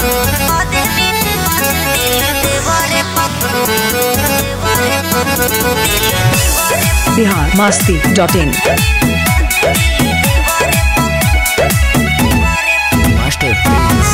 biharmasti.in Master Prince.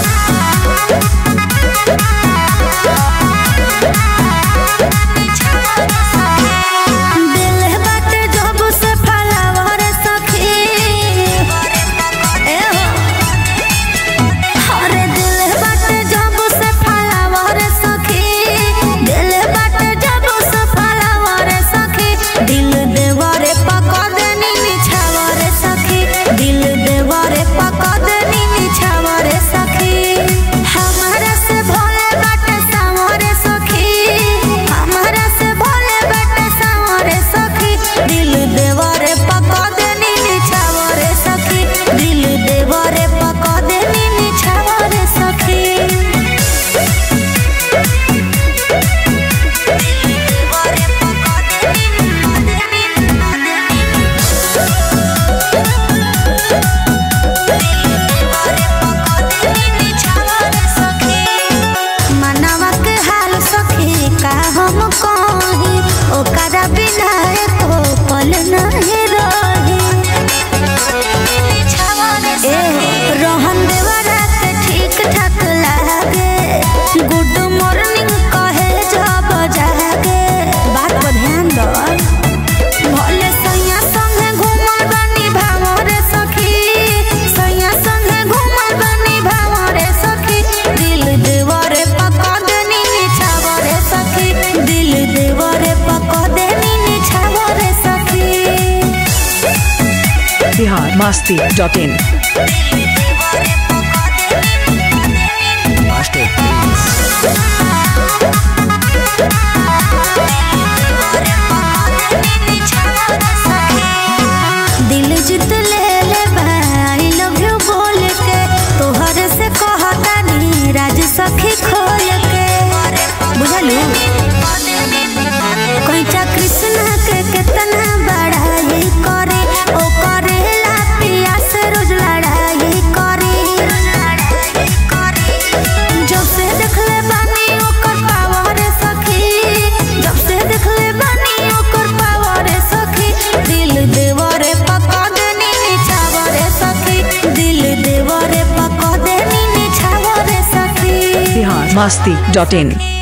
biharmasti.in Master Prince. दिल जित ले आई लव यू बोल के तोहर से कहता नी राज सखी खोल के बुझलू कैचा कृष्णा के कितना बड़ाई करे ओ करेला पिया से रोज लड़ाई करे जब से देखले बानी ओकर पावर सखी जब से देखले बानी ओकर पावर सखी दिल देवरे पका देनी निछावरे सखी दिल देवरे पका देनी निछावरे सखी biharmasti.in